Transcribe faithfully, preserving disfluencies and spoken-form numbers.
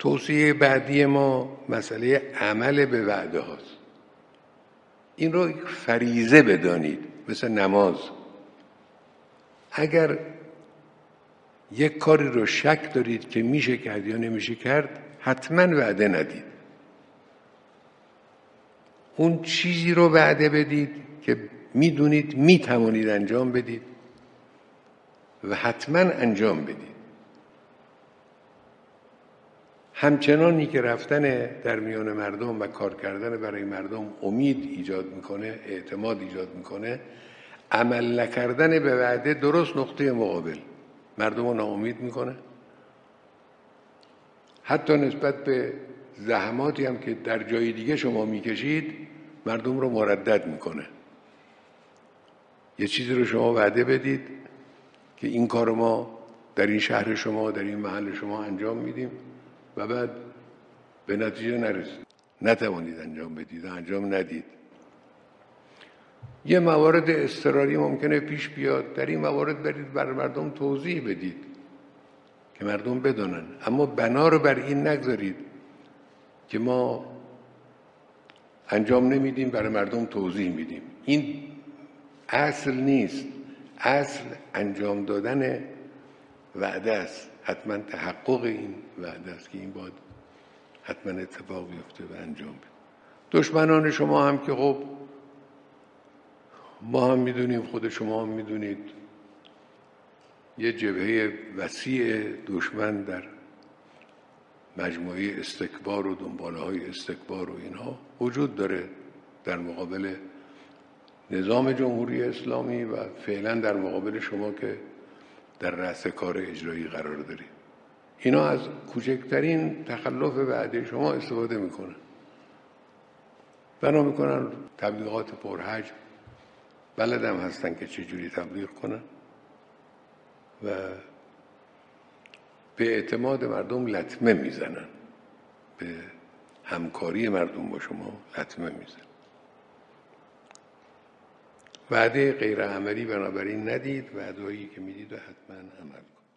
توصیه بعدی ما مسئله عمل به وعده هاست. این رو فریضه بدانید، مثل نماز. اگر یک کاری رو شک دارید که میشه کرد یا نمیشه کرد، حتما وعده ندید. اون چیزی رو وعده بدید که میدونید میتوانید انجام بدید و حتما انجام بدید. همچنانی که رفتن در میان مردم و کار کردن برای مردم امید ایجاد میکنه، اعتماد ایجاد میکنه، عمل نکردن به وعده درست نقطه مقابل مردم رو ناامید میکنه. حتی نسبت به زحماتی هم که در جای دیگه شما میکشید مردم رو مردد میکنه. یه چیزی رو شما وعده بدید که این کار ما در این شهر شما، در این محل شما انجام میدیم و بعد به نتیجه نرسید، نتوانید انجام بدید، انجام ندید. یه موارد اضطراری ممکنه پیش بیاد، در این موارد برید بر مردم توضیح بدید که مردم بدونن، اما بنا رو بر این نگذارید که ما انجام نمیدیم برای مردم توضیح میدیم. این اصل نیست. اصل انجام دادن وعده است، حتما تحقق این وعده است که این باید حتما اتفاق بیفته و انجام بده. دشمنان شما هم که خب ما هم میدونیم، خود شما هم میدونید، یه جبهه وسیع دشمن در مجموعه استکبار و دنباله های استکبار و اینها وجود داره در مقابل نظام جمهوری اسلامی و فعلا در مقابل شما که در رأس کار اجرایی قرار دارید. اینا از کوچکترین تخلف وعده شما استفاده میکنن. بنا میکنن تبلیغات پرحجم، بلدم هستن که چجوری تبلیغ کنن و به اعتماد مردم لطمه میزنن، به همکاری مردم با شما لطمه میزنن. وعده غیر عملی بنابراین ندید، وعده‌هایی که میدید و حتما عمل کنید.